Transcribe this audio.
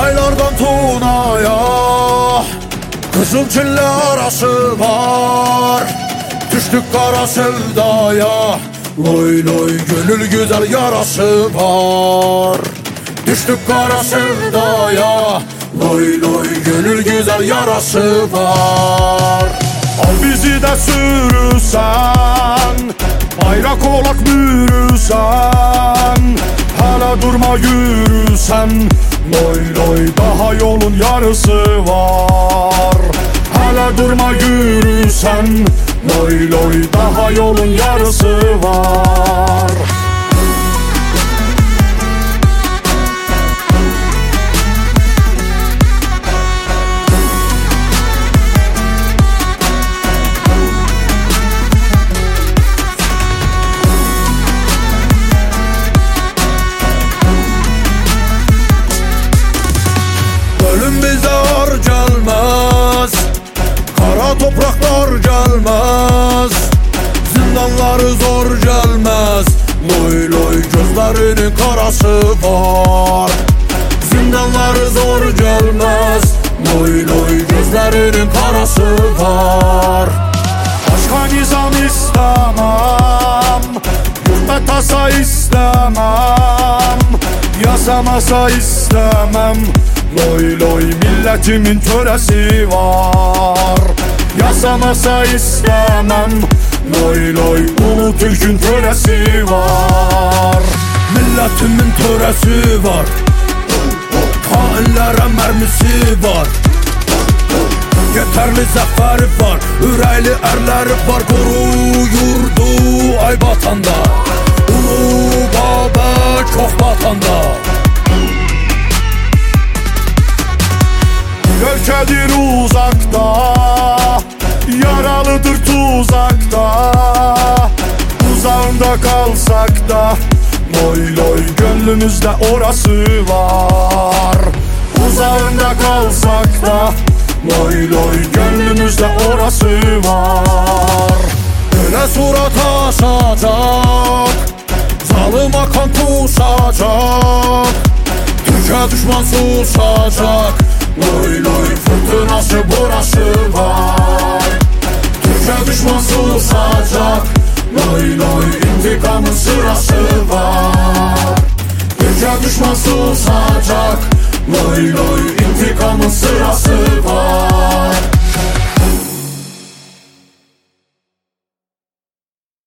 Çaylardan Tuna'ya Kızıl Çin'le arası var. Düştük kara sevdaya, loy loy gönül güzel yarası var. Düştük kara sevdaya, loy loy gönül güzel yarası var. Al bizi de sürürsen, bayrak olak bürürsen, hala durma yürürsen, loy loy daha yolun yarısı var. Hala durma yürürsen, loy loy daha yolun yarısı var. Ölüm bize ağır gelmez, kara topraklar gelmez, zindanları zor gelmez, loy loy gözlerinin karası var. Zindanları zor gelmez, loy loy gözlerinin karası var. Başka nizam istemem, yurtta tasa istemem, yasamasa istemem, loy loy milletimin töresi var. Yasamasa istemem, loy loy Ulu Türk'ün töresi var. Milletimin töresi var, hainlere mermisi var. Yeterli zaferi var, ürəkli erleri var. Koru yurdu ay batanda, Ulu Babək çox batanda. Ölkədir uzakta, yaralıdır tuzakta. Uzağında kalsak da, loy loy gönlümüzde orası var. Uzağında kalsak da, loy loy gönlümüzde orası var. Öyle surat asacak, zalıma kan kusacak, Türk'e düşman susacak, loy loy fırtınası burası var. Türk'e düşman susacak, loy loy intikamın sırası var. Türk'e düşman susacak, loy loy intikamın sırası